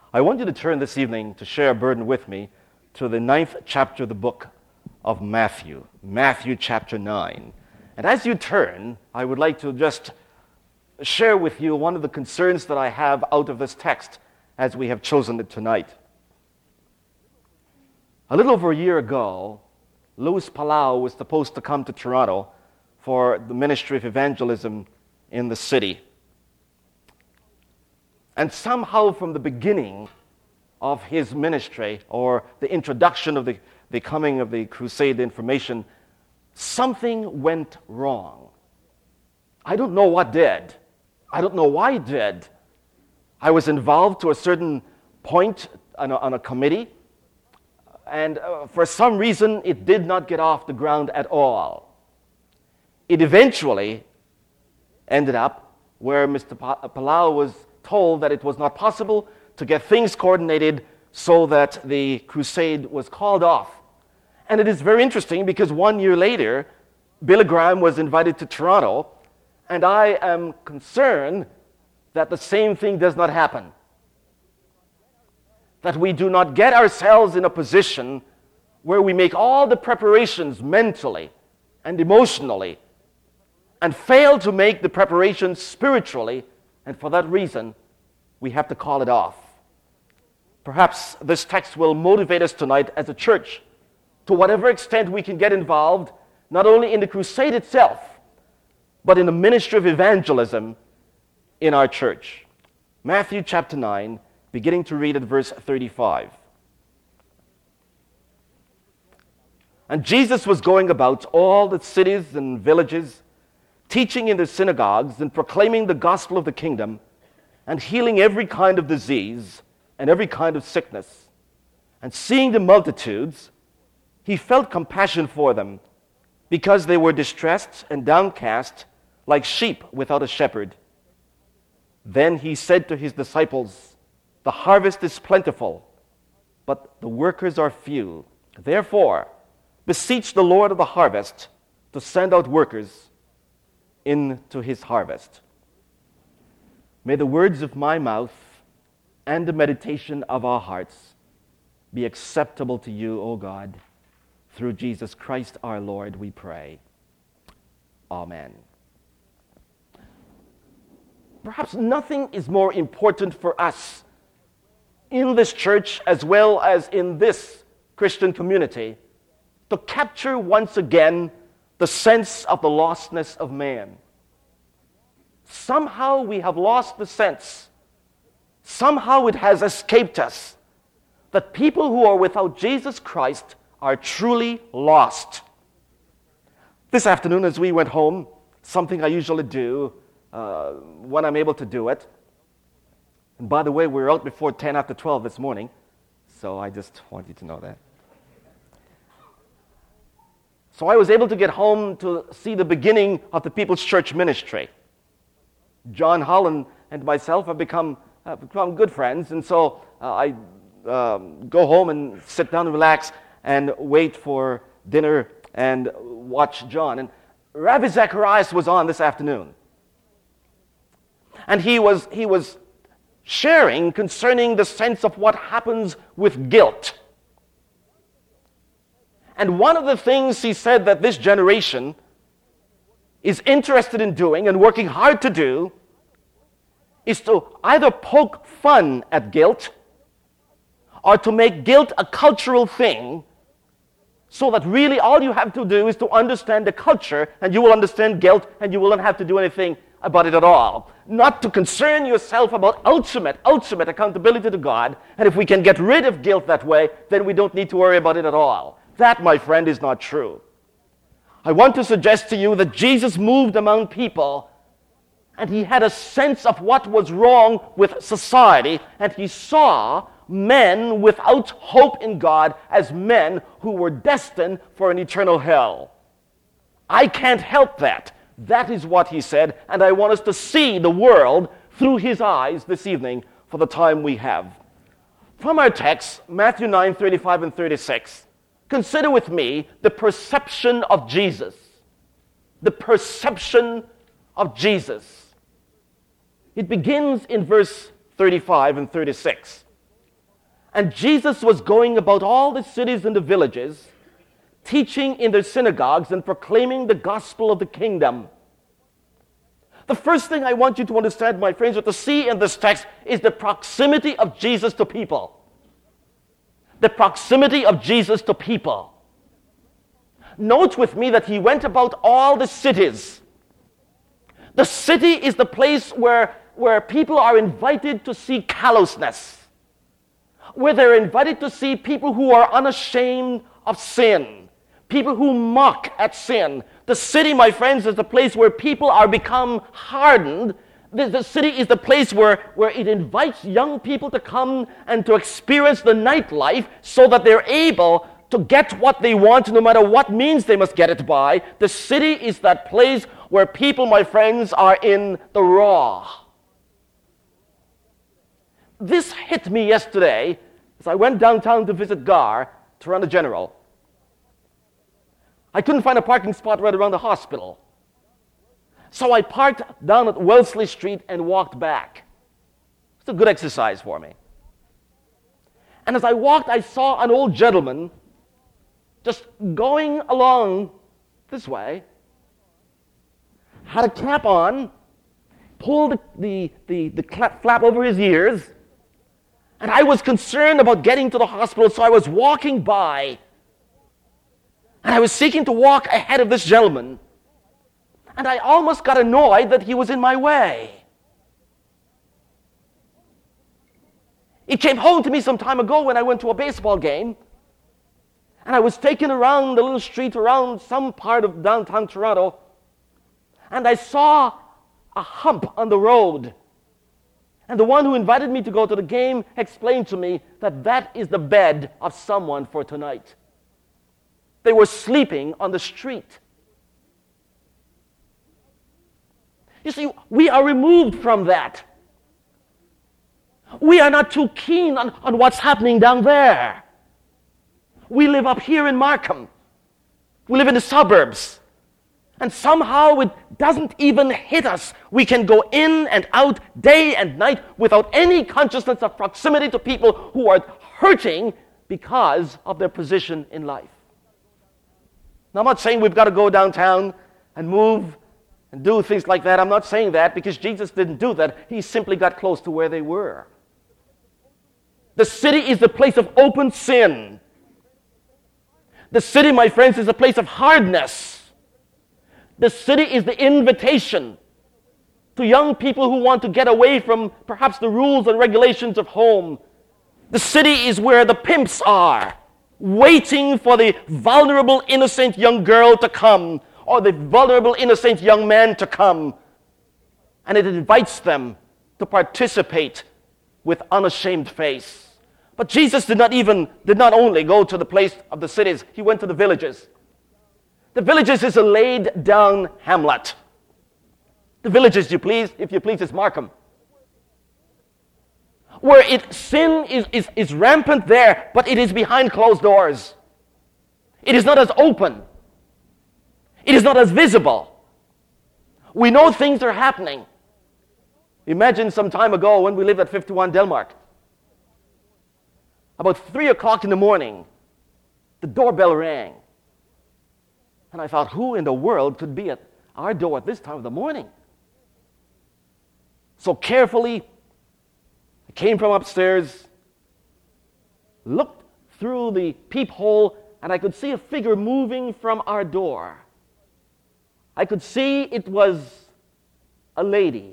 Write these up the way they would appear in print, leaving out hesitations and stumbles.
I want you to turn this evening to share a burden with me to the 9th chapter of the book of Matthew, Matthew chapter 9. And as you turn, I would like to just share with you one of the concerns that I have out of this text as we have chosen it tonight. A little over a year ago, Luis Palau was supposed to come to Toronto for the ministry of evangelism in the city. And somehow from the beginning of his ministry, or the introduction of the coming of the crusade information, something went wrong. I don't know what did. I don't know why it did. I was involved to a certain point on a committee, and for some reason it did not get off the ground at all. It eventually ended up where Mr. Palau was told that it was not possible to get things coordinated so that the crusade was called off. And it is very interesting because 1 year later, Billy Graham was invited to Toronto, and I am concerned that the same thing does not happen. That we do not get ourselves in a position where we make all the preparations mentally and emotionally and fail to make the preparations spiritually, and for that reason, we have to call it off. Perhaps this text will motivate us tonight as a church to whatever extent we can get involved, not only in the crusade itself, but in the ministry of evangelism in our church. Matthew chapter 9, beginning to read at verse 35. And Jesus was going about all the cities and villages, teaching in the synagogues and proclaiming the gospel of the kingdom, and healing every kind of disease and every kind of sickness. And seeing the multitudes, he felt compassion for them, because they were distressed and downcast like sheep without a shepherd. Then he said to his disciples, "The harvest is plentiful, but the workers are few. Therefore, beseech the Lord of the harvest to send out workers into his harvest." May the words of my mouth and the meditation of our hearts be acceptable to you, O God. Through Jesus Christ our Lord, we pray. Amen. Perhaps nothing is more important for us in this church as well as in this Christian community to capture once again the sense of the lostness of man. Somehow we have lost the sense. Somehow it has escaped us that people who are without Jesus Christ are truly lost. This afternoon as we went home, something I usually do when I'm able to do it. And by the way, we were out before 10 after 12 this morning, so I just want you to know that. So I was able to get home to see the beginning of the People's Church ministry. John Holland and myself have become good friends, and so I go home and sit down and relax and wait for dinner and watch John. And Rabbi Zacharias was on this afternoon. And he was sharing concerning the sense of what happens with guilt. And one of the things he said that this generation is interested in doing and working hard to do is to either poke fun at guilt or to make guilt a cultural thing, so that really all you have to do is to understand the culture, and you will understand guilt, and you will not have to do anything about it at all. Not to concern yourself about ultimate accountability to God, and if we can get rid of guilt that way, then we don't need to worry about it at all. That, my friend, is not true. I want to suggest to you that Jesus moved among people, and he had a sense of what was wrong with society, and he saw men without hope in God as men who were destined for an eternal hell. I can't help that. That is what he said, and I want us to see the world through his eyes this evening for the time we have. From our text, Matthew 9, 35 and 36, consider with me the perception of Jesus. The perception of Jesus. It begins in verse 35 and 36. And Jesus was going about all the cities and the villages, teaching in their synagogues and proclaiming the gospel of the kingdom. The first thing I want you to understand, my friends, or to see in this text is the proximity of Jesus to people. The proximity of Jesus to people. Note with me that he went about all the cities. The city is the place where people are invited to see callousness, where they're invited to see people who are unashamed of sin, people who mock at sin. The city, my friends, is the place where people are become hardened. The city is the place where it invites young people to come and to experience the nightlife so that they're able to get what they want no matter what means they must get it by. The city is that place where people, my friends, are in the raw. This hit me yesterday as I went downtown to visit Gar, Toronto General. I couldn't find a parking spot right around the hospital. So I parked down at Wellesley Street and walked back. It's a good exercise for me. And as I walked, I saw an old gentleman just going along this way, had a cap on, pulled the flap over his ears, and I was concerned about getting to the hospital, so I was walking by, and I was seeking to walk ahead of this gentleman, and I almost got annoyed that he was in my way. It came home to me some time ago when I went to a baseball game, and I was taken around the little street around some part of downtown Toronto, and I saw a hump on the road. And the one who invited me to go to the game explained to me that that is the bed of someone for tonight. They were sleeping on the street. You see, we are removed from that. We are not too keen on what's happening down there. We live up here in Markham. We live in the suburbs. And somehow it doesn't even hit us. We can go in and out day and night without any consciousness of proximity to people who are hurting because of their position in life. Now, I'm not saying we've got to go downtown and move and do things like that. I'm not saying that because Jesus didn't do that. He simply got close to where they were. The city is the place of open sin. The city, my friends, is a place of hardness. The city is the invitation to young people who want to get away from perhaps the rules and regulations of home. The city is where the pimps are, waiting for the vulnerable, innocent young girl to come, or the vulnerable, innocent young man to come. And it invites them to participate with unashamed face. But Jesus did not only go to the place of the cities, he went to the villages. The villages is a laid down hamlet. The villages, if you please, is Markham. Where sin is rampant there, but it is behind closed doors. It is not as open. It is not as visible. We know things are happening. Imagine some time ago when we lived at 51 Delmark. About 3 o'clock in the morning, the doorbell rang. And I thought, who in the world could be at our door at this time of the morning? So carefully, I came from upstairs, looked through the peephole, and I could see a figure moving from our door. I could see it was a lady.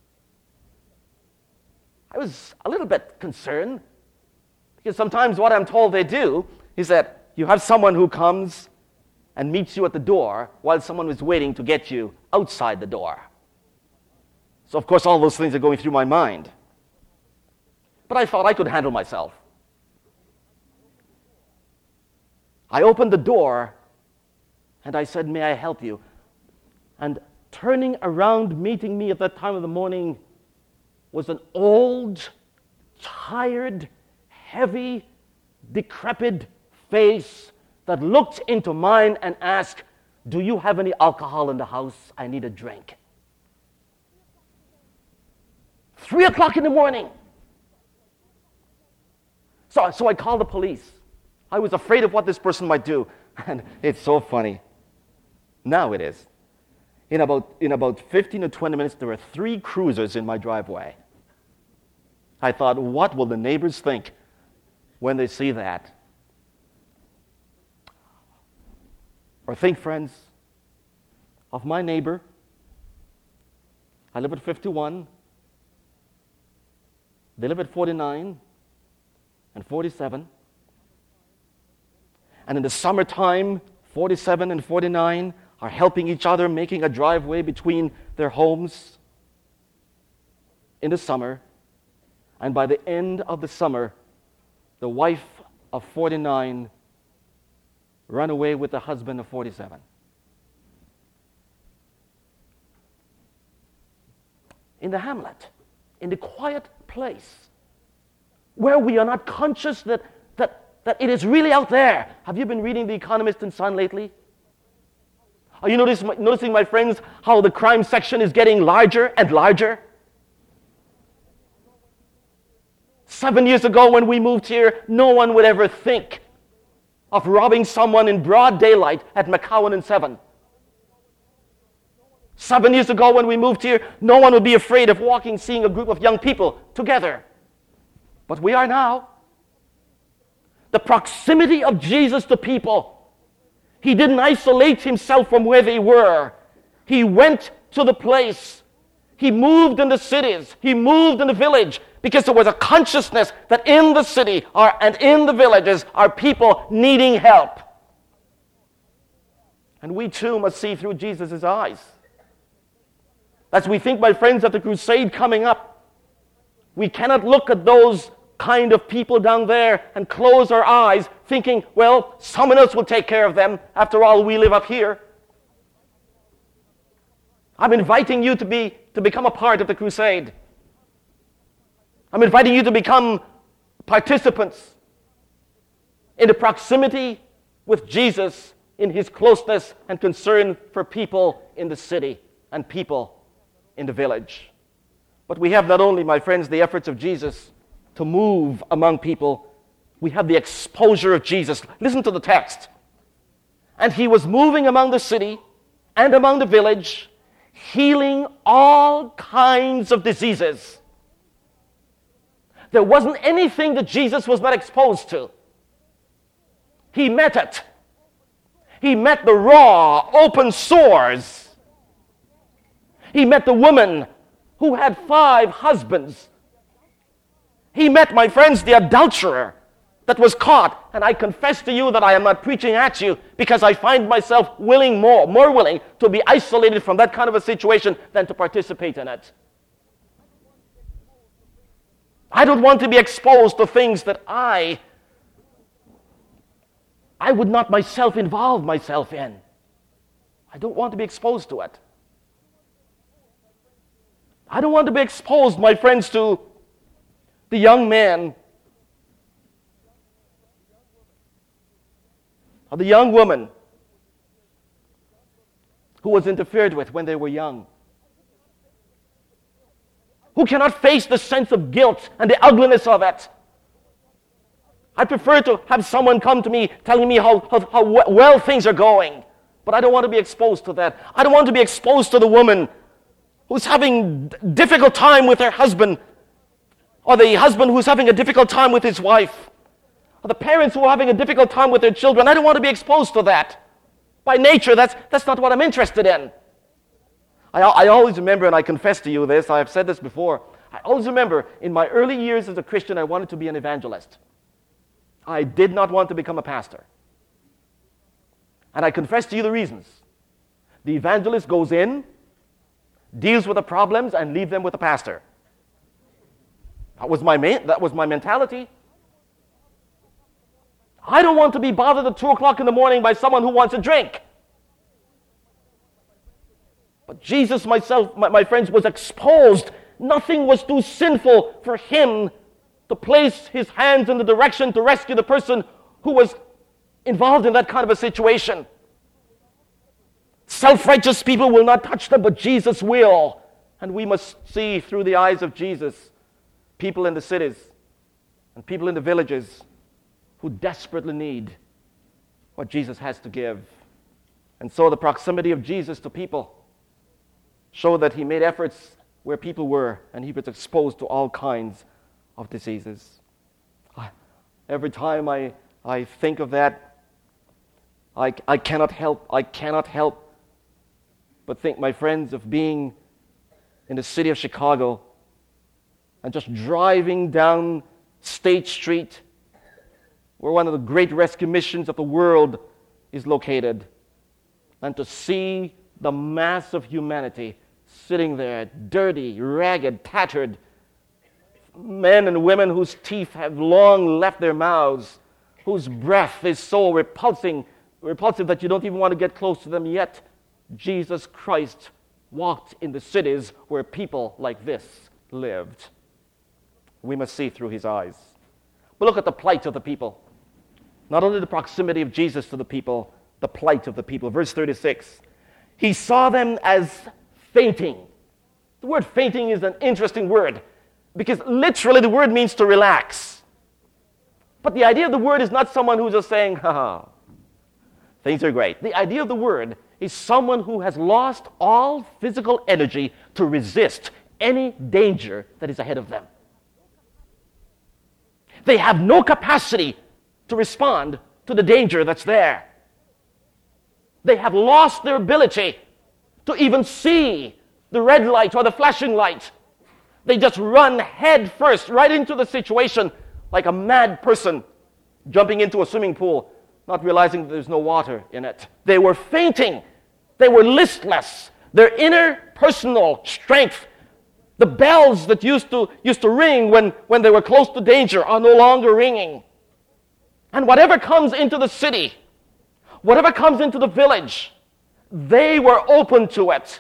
I was a little bit concerned, because sometimes what I'm told they do is that you have someone who comes and meets you at the door while someone is waiting to get you outside the door. So, of course, all those things are going through my mind. But I thought I could handle myself. I opened the door and I said, "May I help you?" And turning around, meeting me at that time of the morning, was an old, tired, heavy, decrepit face that looked into mine and asked, "Do you have any alcohol in the house? I need a drink." 3 o'clock in the morning. So I called the police. I was afraid of what this person might do. And it's so funny. Now it is. In about 15 or 20 minutes, there were 3 cruisers in my driveway. I thought, what will the neighbors think when they see that? Or think, friends, of my neighbor. I live at 51. They live at 49 and 47. And in the summertime, 47 and 49 are helping each other, making a driveway between their homes in the summer. And by the end of the summer, the wife of 49 ran away with the husband of 47. In the hamlet, in the quiet place, where we are not conscious that it is really out there. Have you been reading The Economist and Sun lately? Are you noticing, my friends, how the crime section is getting larger and larger? 7 years ago when we moved here, no one would ever think of robbing someone in broad daylight at McCowan and 7. 7 years ago when we moved here, no one would be afraid of seeing a group of young people together. But we are now. The proximity of Jesus to people. He didn't isolate himself from where they were. He went to the place. He moved in the cities. He moved in the village because there was a consciousness that in the city and in the villages are people needing help. And we too must see through Jesus' eyes. As we think, my friends, of the crusade coming up, we cannot look at those kind of people down there and close our eyes thinking, well, someone else will take care of them. After all, we live up here. I'm inviting you to become a part of the crusade. I'm inviting you to become participants in the proximity with Jesus in his closeness and concern for people in the city and people in the village. But we have not only, my friends, the efforts of Jesus to move among people, we have the exposure of Jesus. Listen to the text. And he was moving among the city and among the village, healing all kinds of diseases. There wasn't anything that Jesus was not exposed to. He met it. He met the raw, open sores. He met the woman who had 5 husbands. He met, my friends, the adulterer that was caught. And I confess to you that I am not preaching at you because I find myself more willing to be isolated from that kind of a situation than to participate in it. I don't want to be exposed to things that I would not myself involve myself in. I don't want to be exposed to it. I don't want to be exposed, my friends, to the young man or the young woman who was interfered with when they were young, who cannot face the sense of guilt and the ugliness of it. I prefer to have someone come to me telling me how well things are going, but I don't want to be exposed to that. I don't want to be exposed to the woman who's having a difficult time with her husband, or the husband who's having a difficult time with his wife, or the parents who are having a difficult time with their children. I don't want to be exposed to that. By nature, that's not what I'm interested in. I always remember, and I confess to you this, I have said this before, I always remember in my early years as a Christian, I wanted to be an evangelist. I did not want to become a pastor. And I confess to you the reasons. The evangelist goes in, deals with the problems, and leaves them with the pastor. That was my mentality. I don't want to be bothered at 2 o'clock in the morning by someone who wants a drink. But Jesus, my friends, was exposed. Nothing was too sinful for him to place his hands in the direction to rescue the person who was involved in that kind of a situation. Self-righteous people will not touch them, but Jesus will. And we must see through the eyes of Jesus people in the cities and people in the villages who desperately need what Jesus has to give. And so the proximity of Jesus to people showed that he made efforts where people were, and he was exposed to all kinds of diseases. Every time I think of that, I cannot help but think, my friends, of being in the city of Chicago and just driving down State Street, where one of the great rescue missions of the world is located, and to see the mass of humanity sitting there, dirty, ragged, tattered, men and women whose teeth have long left their mouths, whose breath is so repulsive that you don't even want to get close to them, yet Jesus Christ walked in the cities where people like this lived. We must see through his eyes. But look at the plight of the people. Not only the proximity of Jesus to the people, the plight of the people. Verse 36, he saw them as fainting. The word fainting is an interesting word because literally the word means to relax. But the idea of the word is not someone who's just saying, ha, things are great. The idea of the word is someone who has lost all physical energy to resist any danger that is ahead of them. They have no capacity to respond to the danger that's there. They have lost their ability to even see the red light or the flashing light. They just run head first right into the situation like a mad person jumping into a swimming pool, not realizing that there's no water in it. They were fainting. They were listless. Their inner personal strength, the bells that used to ring when they were close to danger, are no longer ringing. And whatever comes into the city, whatever comes into the village, they were open to it.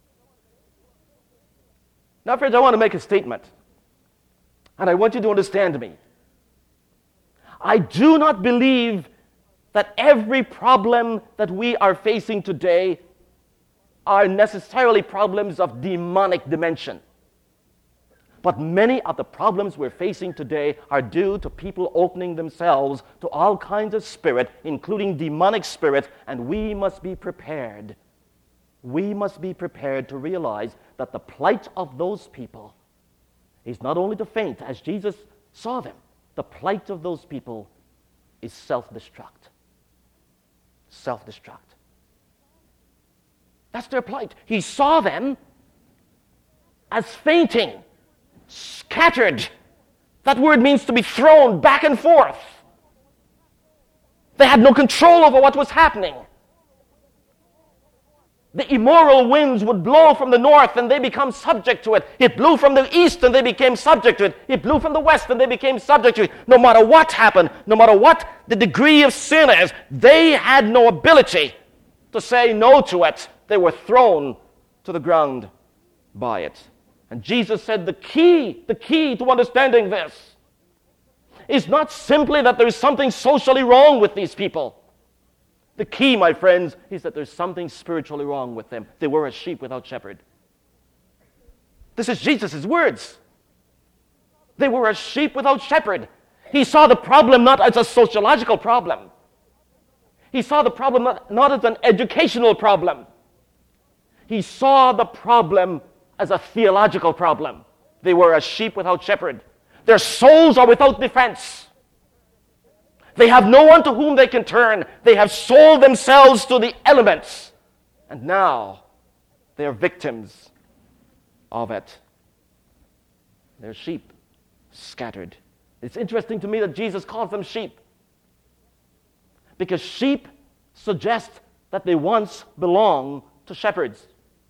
Now, friends, I want to make a statement. And I want you to understand me. I do not believe that every problem that we are facing today are necessarily problems of demonic dimension. But many of the problems we're facing today are due to people opening themselves to all kinds of spirit, including demonic spirit, and we must be prepared. We must be prepared to realize that the plight of those people is not only to faint, as Jesus saw them. The plight of those people is self-destruct. Self-destruct. That's their plight. He saw them as fainting, scattered. That word means to be thrown back and forth. They had no control over what was happening. The immoral winds would blow from the north and they become subject to it. It blew from the east and they became subject to it. It blew from the west and they became subject to it. No matter what happened, no matter what the degree of sin is, they had no ability to say no to it. They were thrown to the ground by it. And Jesus said the key to understanding this is not simply that there is something socially wrong with these people. The key, my friends, is that there's something spiritually wrong with them. They were as sheep without shepherd. This is Jesus' words. They were as sheep without shepherd. He saw the problem not as a sociological problem. He saw the problem not as an educational problem. He saw the problem as a theological problem. They were as sheep without shepherd. Their souls are without defense. They have no one to whom they can turn. They have sold themselves to the elements. And now they are victims of it. They're sheep scattered. It's interesting to me that Jesus calls them sheep, because sheep suggest that they once belonged to shepherds.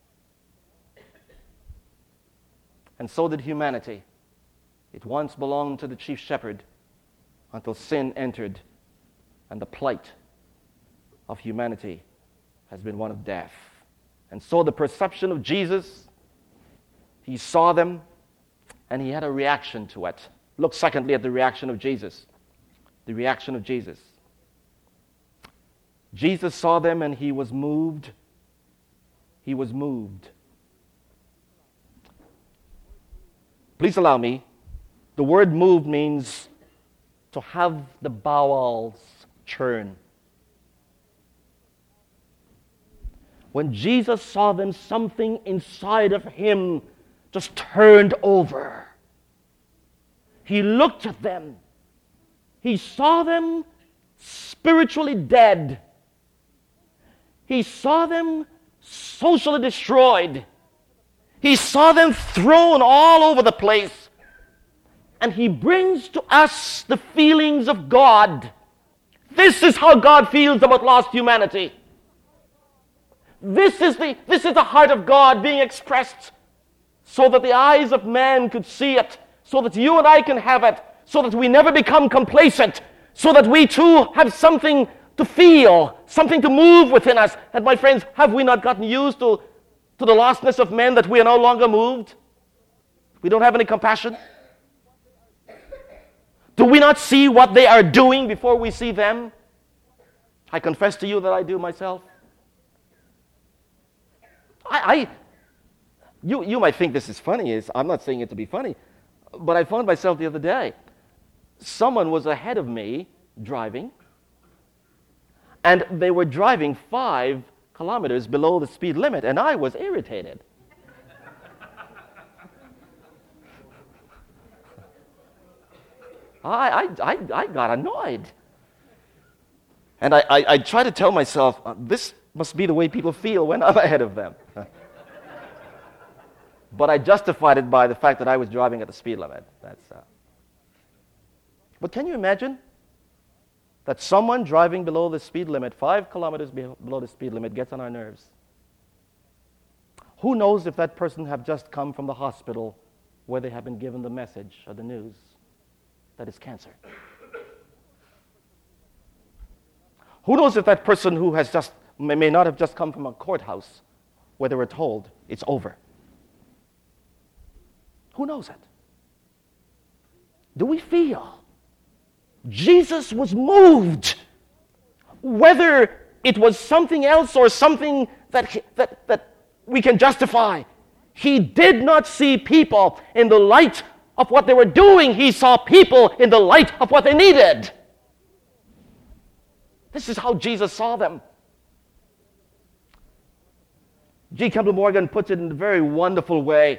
And so did humanity. It once belonged to the chief shepherd until sin entered, and the plight of humanity has been one of death. And so the perception of Jesus, he saw them and he had a reaction to it. Look secondly at the reaction of Jesus. The reaction of Jesus. Jesus saw them and he was moved. He was moved. Please allow me. The word moved means to have the bowels churn. When Jesus saw them, something inside of him just turned over. He looked at them. He saw them spiritually dead. He saw them socially destroyed. He saw them thrown all over the place. And he brings to us the feelings of God. This is how God feels about lost humanity. This is the heart of God being expressed so that the eyes of man could see it, so that you and I can have it, so that we never become complacent, so that we too have something to feel, something to move within us. And my friends, have we not gotten used to the lostness of men that we are no longer moved? We don't have any compassion. Do we not see what they are doing before we see them? I confess to you that I do myself. You might think this is funny. I'm not saying it to be funny, but I found myself the other day. Someone was ahead of me driving, and they were driving 5 kilometers below the speed limit, and I was irritated. I got annoyed. And I try to tell myself, this must be the way people feel when I'm ahead of them. But I justified it by the fact that I was driving at the speed limit. But can you imagine that someone driving below the speed limit, 5 kilometers below the speed limit, gets on our nerves? Who knows if that person have just come from the hospital where they have been given the message or the news that it's cancer? Who knows if that person who has just may not have just come from a courthouse where they were told it's over? Who knows it? Do we feel? Jesus was moved. Whether it was something else or something that we can justify, he did not see people in the light of what they were doing. He saw people in the light of what they needed. This is how Jesus saw them. G. Campbell Morgan puts it in a very wonderful way.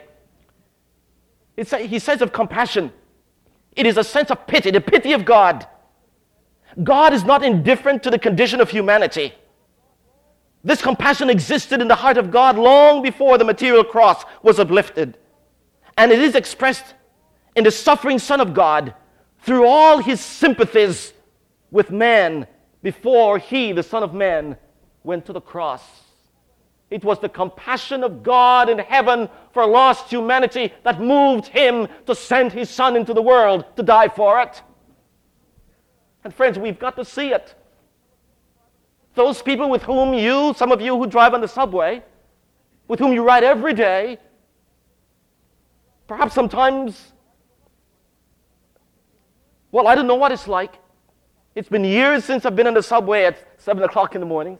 He says of compassion, it is a sense of pity, the pity of God. God is not indifferent to the condition of humanity. This compassion existed in the heart of God long before the material cross was uplifted. And it is expressed in the suffering Son of God through all his sympathies with man before he, the Son of Man, went to the cross. It was the compassion of God in heaven for lost humanity that moved him to send his Son into the world to die for it. And friends, we've got to see it. Those people with whom some of you who drive on the subway, with whom you ride every day, perhaps sometimes, well, I don't know what it's like. It's been years since I've been on the subway at 7 o'clock in the morning.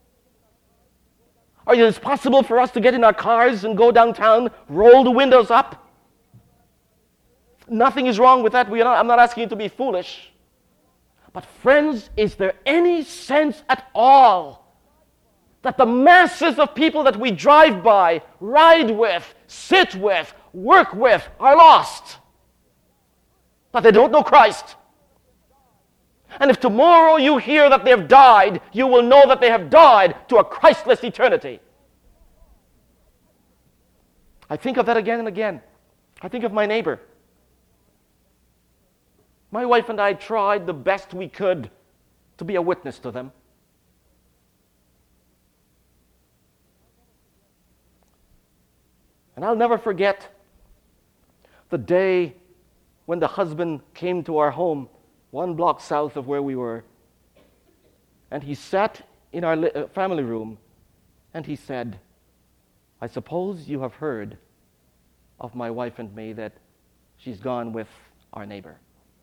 Or it's possible for us to get in our cars and go downtown, roll the windows up. Nothing is wrong with that. I'm not asking you to be foolish. But friends, is there any sense at all that the masses of people that we drive by, ride with, sit with, work with, are lost? That they don't know Christ? And if tomorrow you hear that they have died, you will know that they have died to a Christless eternity. I think of that again and again. I think of my neighbor. My wife and I tried the best we could to be a witness to them. And I'll never forget the day when the husband came to our home 1 block south of where we were. And he sat in our family room and he said, I suppose you have heard of my wife and me that she's gone with our neighbor.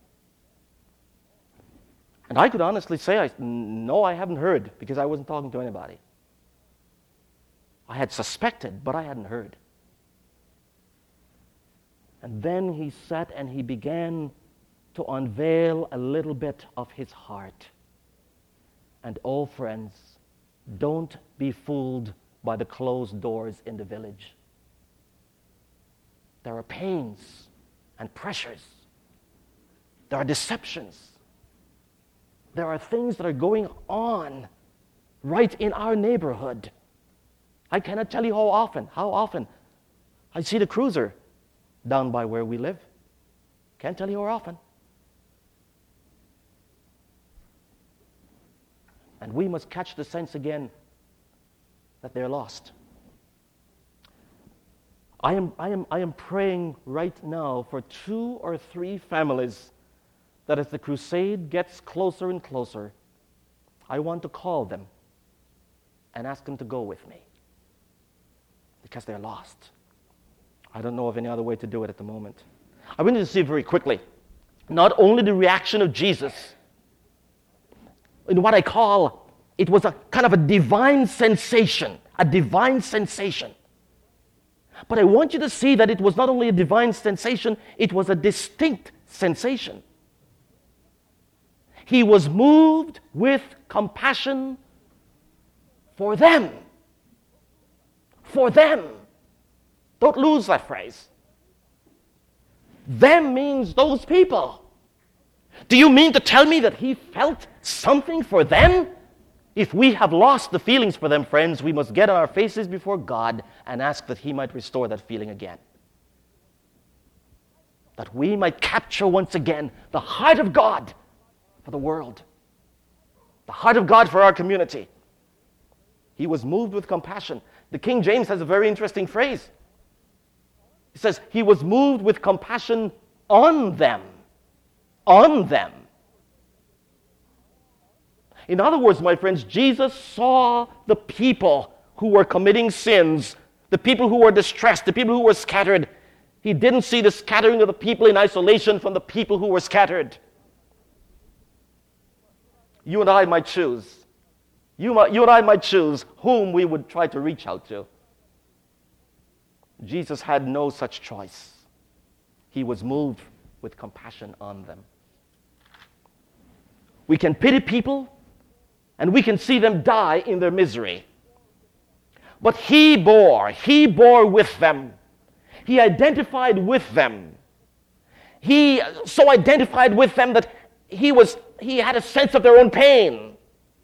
And I could honestly say, no, I haven't heard, because I wasn't talking to anybody. I had suspected, but I hadn't heard. And then he sat and he began to unveil a little bit of his heart. And oh, friends, don't be fooled by the closed doors in the village. There are pains and pressures. There are deceptions. There are things that are going on right in our neighborhood. I cannot tell you how often I see the cruiser down by where we live. Can't tell you how often. And we must catch the sense again that they're lost. I am praying right now for 2 or 3 families that as the crusade gets closer and closer, I want to call them and ask them to go with me because they're lost. I don't know of any other way to do it at the moment. I want you to see very quickly not only the reaction of Jesus in what I call, it was a kind of a divine sensation, But I want you to see that it was not only a divine sensation, it was a distinct sensation. He was moved with compassion for them. For them. Don't lose that phrase. Them means those people. Do you mean to tell me that he felt something for them? If we have lost the feelings for them, friends, we must get on our faces before God and ask that he might restore that feeling again. That we might capture once again the heart of God for the world. The heart of God for our community. He was moved with compassion. The King James has a very interesting phrase. He says, he was moved with compassion on them. On them. In other words, my friends, Jesus saw the people who were committing sins, the people who were distressed, the people who were scattered. He didn't see the scattering of the people in isolation from the people who were scattered. You and I might choose. You and I might choose whom we would try to reach out to. Jesus had no such choice. He was moved with compassion on them. We can pity people, and we can see them die in their misery. But he bore with them. He identified with them. He so identified with them that he had a sense of their own pain.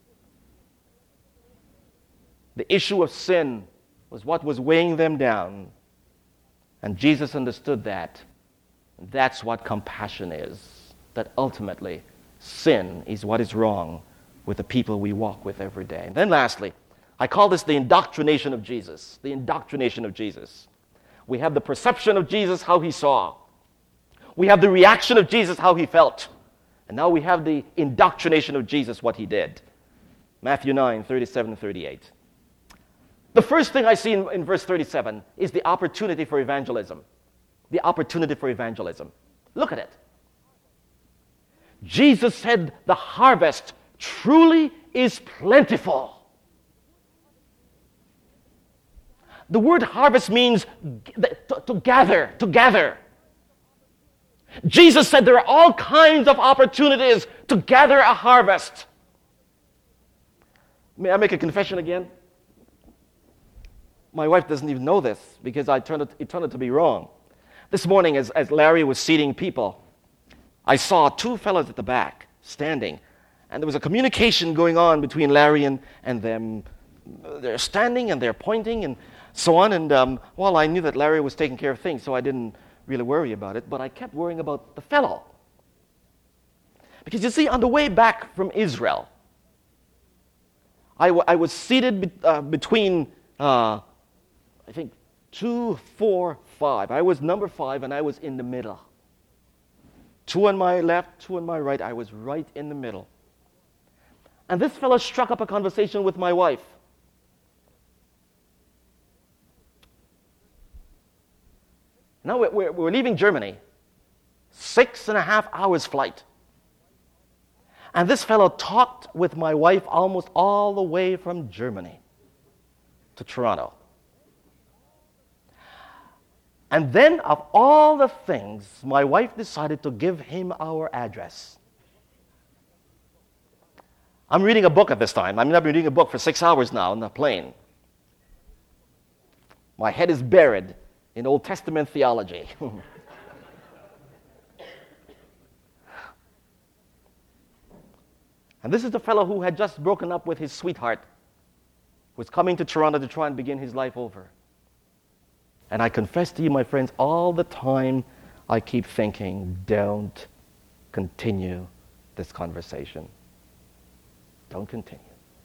The issue of sin was what was weighing them down. And Jesus understood that. That's what compassion is. That ultimately, sin is what is wrong with the people we walk with every day. And then lastly, I call this the indoctrination of Jesus. The indoctrination of Jesus. We have the perception of Jesus, how he saw. We have the reaction of Jesus, how he felt. And now we have the indoctrination of Jesus, what he did. Matthew 9, 37 and 38. The first thing I see in verse 37 is the opportunity for evangelism. The opportunity for evangelism. Look at it. Jesus said, the harvest truly is plentiful. The word harvest means to gather. Jesus said there are all kinds of opportunities to gather a harvest. May I make a confession again? My wife doesn't even know this because it turned out to be wrong. This morning as Larry was seating people, I saw 2 fellows at the back standing, and there was a communication going on between Larry and them. They're standing and they're pointing and so on, and I knew that Larry was taking care of things, so I didn't really worry about it, but I kept worrying about the fellow. Because you see, on the way back from Israel, I was seated between, I think, 2, 4, 5. I was number 5, and I was in the middle. 2 on my left, 2 on my right. I was right in the middle. And this fellow struck up a conversation with my wife. Now we're leaving Germany. 6.5 hours flight. And this fellow talked with my wife almost all the way from Germany to Toronto. And then, of all the things, my wife decided to give him our address. I'm reading a book at this time. I've been reading a book for 6 hours now on the plane. My head is buried in Old Testament theology. And this is the fellow who had just broken up with his sweetheart, who was coming to Toronto to try and begin his life over. And I confess to you, my friends, all the time I keep thinking, don't continue this conversation. Don't continue.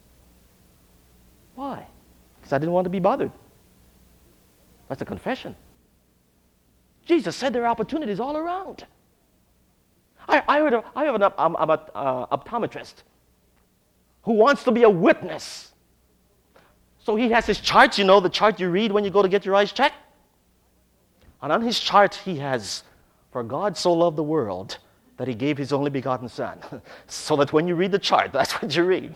Why? Because I didn't want to be bothered. That's a confession. Jesus said there are opportunities all around. I have an optometrist who wants to be a witness. So he has his charts, you know, the chart you read when you go to get your eyes checked. And on his chart he has, for God so loved the world that he gave his only begotten Son. So that when you read the chart, that's what you read.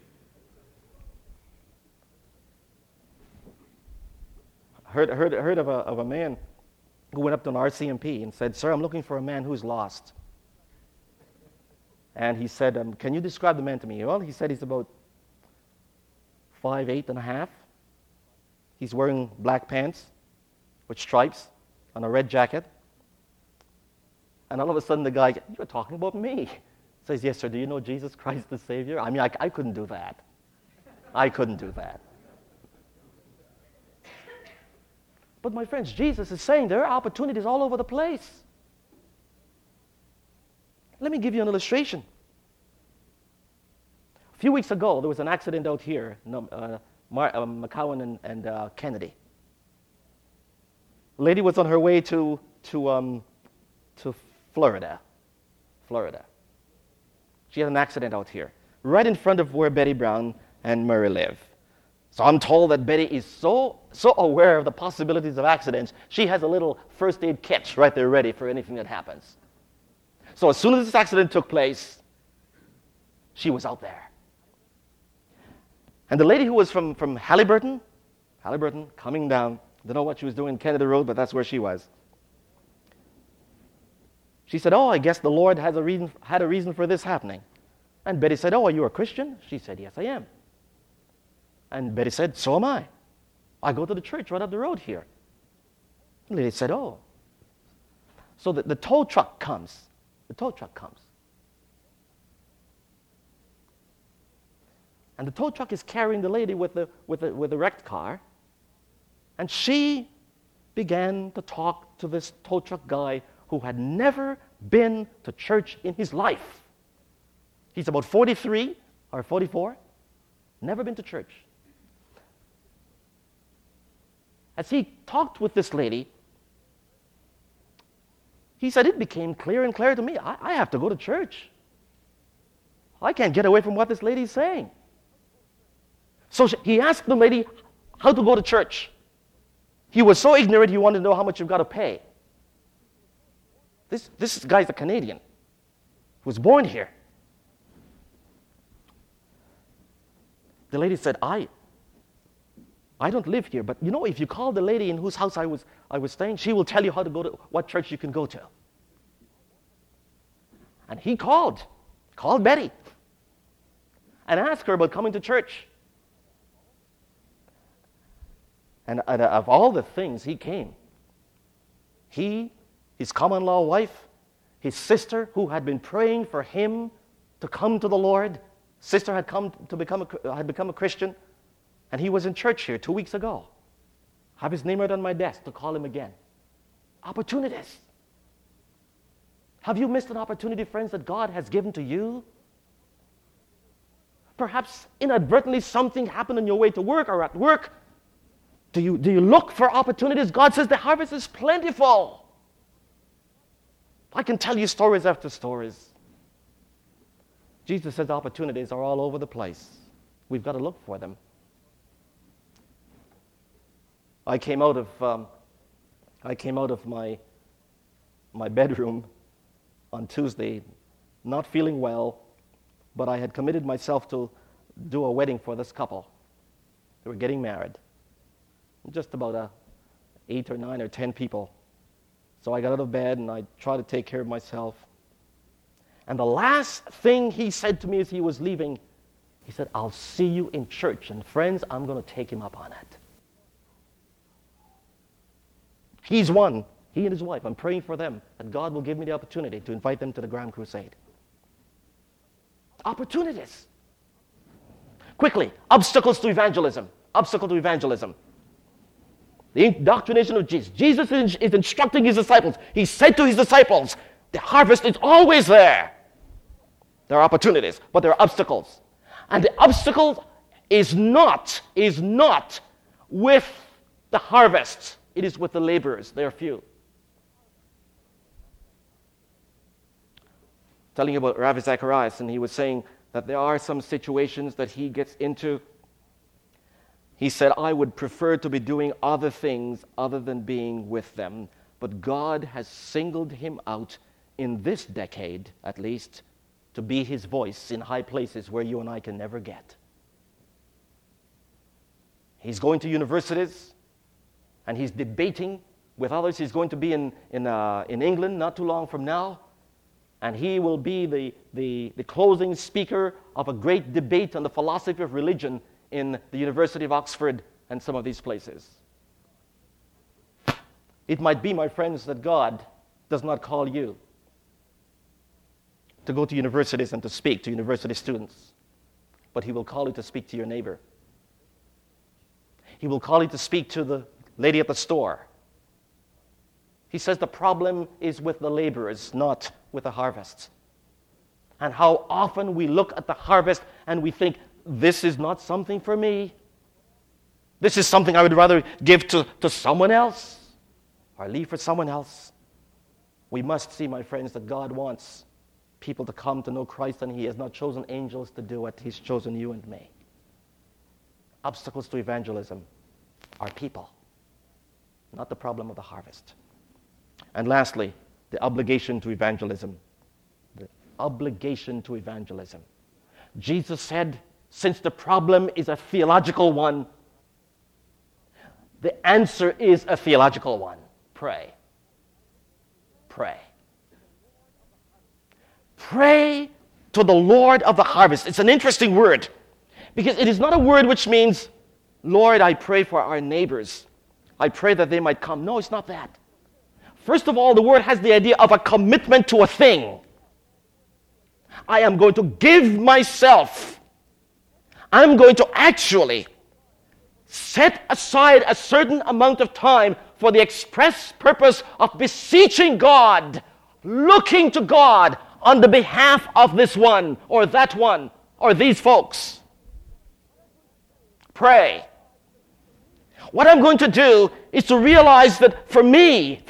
Heard of a man who went up to an RCMP and said, "Sir, I'm looking for a man who's lost." And he said, "Can you describe the man to me?" Well, he said he's about 5'8" and a half. He's wearing black pants with stripes and a red jacket. And all of a sudden the guy, "You're talking about me." Says, "Yes, sir. Do you know Jesus Christ the Savior?" I mean, I couldn't do that. I couldn't do that. But my friends, Jesus is saying there are opportunities all over the place. Let me give you an illustration. A few weeks ago, there was an accident out here, McCowan and Kennedy. A lady was on her way to Florida. She had an accident out here, right in front of where Betty Brown and Murray live. So I'm told that Betty is so aware of the possibilities of accidents, she has a little first aid kit right there ready for anything that happens. So as soon as this accident took place, she was out there. And the lady who was from Halliburton, coming down, don't know what she was doing in Kennedy Road, but that's where she was. She said, "Oh, I guess the Lord had a reason for this happening." And Betty said, "Oh, are you a Christian?" She said, "Yes, I am." And Betty said, "So am I. I go to the church right up the road here." The lady said, "Oh." So the tow truck comes. And the tow truck is carrying the lady with the wrecked car. And she began to talk to this tow truck guy who had never been to church in his life. He's about 43 or 44, never been to church. As he talked with this lady, he said, "It became clear and clear to me. I have to go to church. I can't get away from what this lady is saying." So he asked the lady how to go to church. He was so ignorant, he wanted to know how much you've got to pay. This guy's a Canadian who was born here. The lady said, I don't live here, but you know, if you call the lady in whose house I was staying, she will tell you how to go to what church you can go to. And he called Betty, and asked her about coming to church. And of all the things, he came. He, his common-law wife, his sister, who had been praying for him to come to the Lord. Sister had become a Christian, and he was in church here 2 weeks ago. I have his name right on my desk to call him again. Opportunities. Have you missed an opportunity, friends, that God has given to you? Perhaps inadvertently something happened on your way to work or at work. Do you look for opportunities? God says the harvest is plentiful. I can tell you stories after stories. Jesus says opportunities are all over the place. We've got to look for them. I came out of my bedroom on Tuesday, not feeling well, but I had committed myself to do a wedding for this couple. They were getting married. Just about 8 or 9 or 10 people So I got out of bed and I tried to take care of myself. And the last thing he said to me as he was leaving, he said, I'll see you in church. And friends, I'm going to take him up on it. He's one. He and his wife. I'm praying for them that God will give me the opportunity to invite them to the Grand Crusade. Opportunities. Quickly, obstacles to evangelism. Obstacle to evangelism. The indoctrination of Jesus. Jesus is instructing his disciples. He said to his disciples, the harvest is always there. There are opportunities, but there are obstacles. And the obstacle is not with the harvest. It is with the laborers. They are few. Telling you about Ravi Zacharias, and he was saying that there are some situations that he gets into. He said, I would prefer to be doing other things other than being with them, but God has singled him out in this decade, at least, to be his voice in high places where you and I can never get. He's going to universities, and he's debating with others. He's going to be in England not too long from now, and he will be the closing speaker of a great debate on the philosophy of religion in the University of Oxford and some of these places. It might be, my friends, that God does not call you to go to universities and to speak to university students, but he will call you to speak to your neighbor. He will call you to speak to the lady at the store. He says the problem is with the laborers, not with the harvest. And how often we look at the harvest and we think, this is not something for me. This is something I would rather give to someone else or leave for someone else. We must see, my friends, that God wants people to come to know Christ, and he has not chosen angels to do it. He's chosen you and me. Obstacles to evangelism are people, not the problem of the harvest. And lastly, the obligation to evangelism. The obligation to evangelism. Jesus said, since the problem is a theological one, the answer is a theological one. Pray. Pray. Pray to the Lord of the harvest. It's an interesting word because it is not a word which means, Lord, I pray for our neighbors. I pray that they might come. No, it's not that. First of all, the word has the idea of a commitment to a thing. I am going to give myself. I'm going to actually set aside a certain amount of time for the express purpose of beseeching God, looking to God on the behalf of this one or that one or these folks. Pray. What I'm going to do is to realize that for me,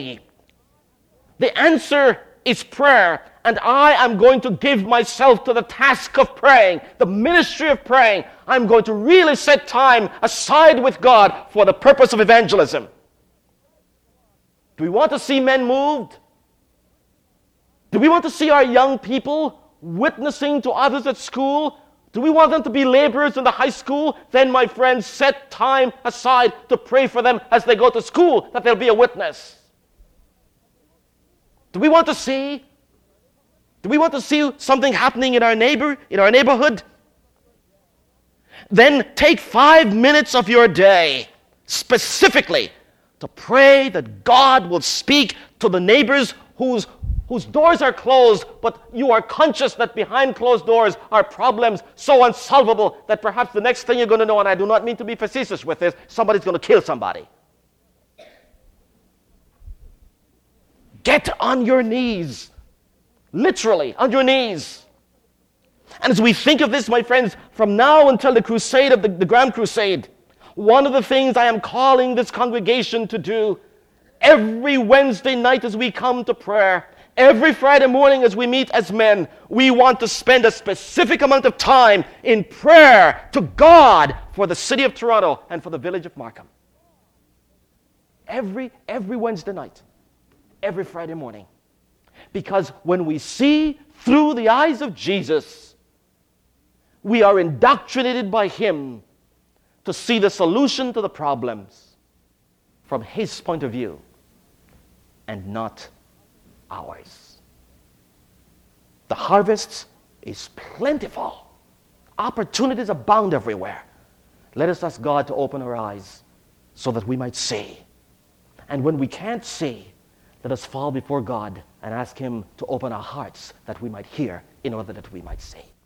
the answer is prayer, and I am going to give myself to the task of praying, the ministry of praying. I'm going to really set time aside with God for the purpose of evangelism. Do we want to see men moved? Do we want to see our young people witnessing to others at school? Do we want them to be laborers in the high school? Then, my friends, set time aside to pray for them as they go to school, that they'll be a witness. Do we want to see something happening in our neighborhood? Then take 5 minutes of your day specifically to pray that God will speak to the neighbors whose doors are closed, but you are conscious that behind closed doors are problems so unsolvable that perhaps the next thing you're going to know, and I do not mean to be facetious with this, somebody's going to kill somebody. Get on your knees. Literally, on your knees. And as we think of this, my friends, from now until the crusade of the Grand Crusade, one of the things I am calling this congregation to do every Wednesday night as we come to prayer, every Friday morning as we meet as men, we want to spend a specific amount of time in prayer to God for the city of Toronto and for the village of Markham. Every Wednesday night, every Friday morning. Because when we see through the eyes of Jesus, we are indoctrinated by him to see the solution to the problems from his point of view. and not ours. The harvest is plentiful. Opportunities abound everywhere. Let us ask God to open our eyes so that we might see. And when we can't see, let us fall before God and ask Him to open our hearts that we might hear in order that we might see.